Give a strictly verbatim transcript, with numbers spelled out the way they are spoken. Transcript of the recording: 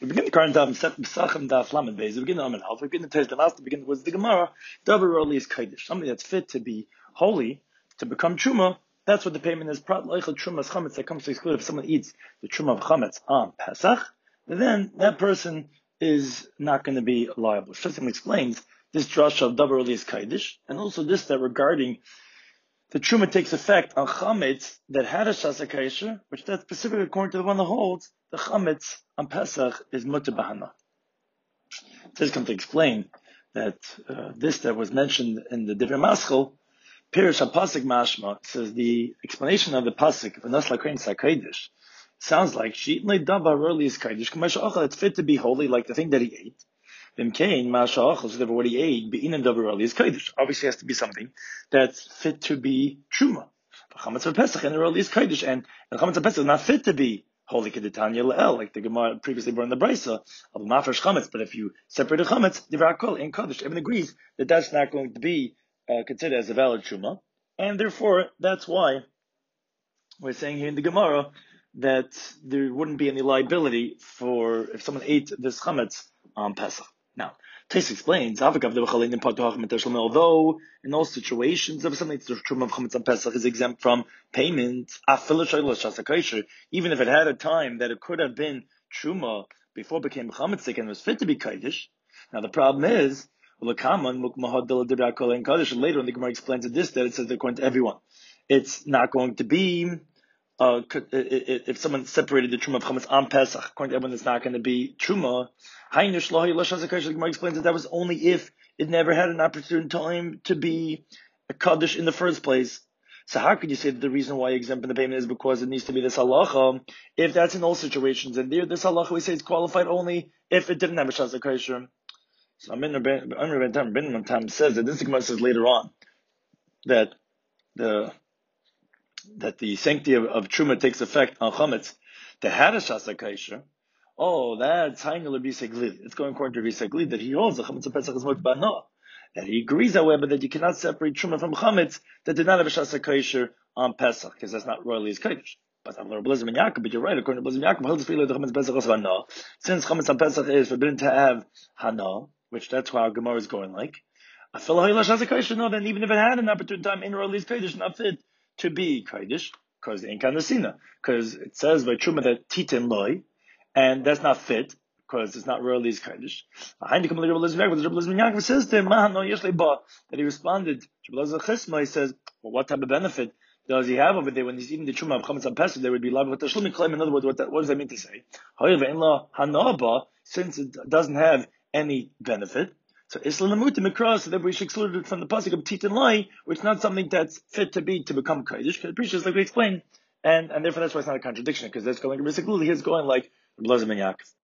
We begin the current daf Masechet Pesachim daf Lamed Beis. We begin the Amud Aleph. We begin the Teis Damas. We begin with the Gemara. Davar Roli is Kodesh. Something that's fit to be holy, to become Truma. That's what the payment is. Prat Leichel Trumas Chametz that comes to exclude. If someone eats the Truma of Chametz on Pesach, then that person is not going to be liable. Shlosim explains this drasha of Davar Roli is Kodesh, and also this that regarding the Truma takes effect on Chametz that had a Shasa Kaisher, which that's specifically according to the one that holds the Chametz on Pesach is Mutter Bahana. This comes to explain that uh, this that was mentioned in the Divrei Maschil, Pirish HaPasik Mashma, says the explanation of the Pasik, V'nos Lakrein Sakaidish, sounds like She'itnei Davar Roli is Kaidish, K'masha Ochel, it's fit to be holy like the thing that he ate. V'mkein Masha Ochel, so therefore what he ate, Be'inan Davar Roli is Kaidish. Obviously has to be something that's fit to be Truma. Chametz of Pesach and the Roli is Kaidish, and the Chametz of Pesach is not fit to be holy kedetanya le'el, like the Gemara previously brought in the Brisa of mafresh chametz. But if you separate the chametz, divrei hakol in kaddish, everyone agrees that that's not going to be uh, considered as a valid truma, and therefore that's why we're saying here in the Gemara that there wouldn't be any liability for if someone ate this chametz on Pesach. Now, Tais explains, although in all situations, if something that's the truma of chametz on Pesach is exempt from payment, even if it had a time that it could have been truma before it became chametzik and was fit to be kaidish. Now the problem is, later on the Gemara explains this, that it says that according to everyone, it's not going to be. Uh, if someone separated the truma of chametz on Pesach, according to everyone, it's not going to be truma. The Gemara explains that that was only if it never had an opportune time to be a kaddish in the first place. So how could you say that the reason why you exempt the payment is because it needs to be this halacha? If that's in all situations, and there, this halacha we say is qualified only if it didn't have a shasa kaisher. So Amir Ben Tam says that this Gemara says later on that the that the sanctity of, of truma takes effect on chametz that had a shasa kaisher. Oh, that's Hainul Biseglid. It's going according to Biseglid that he holds the chametz of Pesach is much bana. That he agrees, however, that you cannot separate truma from chametz that did not have a shasa kaisher on Pesach, because that's not royally his kaidish. But I'm going to Blizim and Yaakov, but you're right, according to Blizim and Yaakov, holds the the chametz Pesach is hana. Since chametz on Pesach is forbidden to have hana, which that's how our Gemara is going like, I feel like shasa kaisher, no, then even if it had an opportune time in royally his kaidish, not fit to be kaidish, because the inkanasina, because it says by truma that titin loy, and that's not fit, because it's not really his kaddish. Yaakov says to him, that he responded, he says, well, what type of benefit does he have over there when he's eating the truma of chametz on Pesach? There would be liable with the claim. In other words, what, that, what does that mean to say? Since it doesn't have any benefit, so Islam Mikra, so therefore we should exclude it from the pasuk of Titan Lai, which is not something that's fit to be to become kaddish. Because appreciates like we explained, and and therefore that's why it's not a contradiction, because that's going to be he's going like Blazim and Yaakov.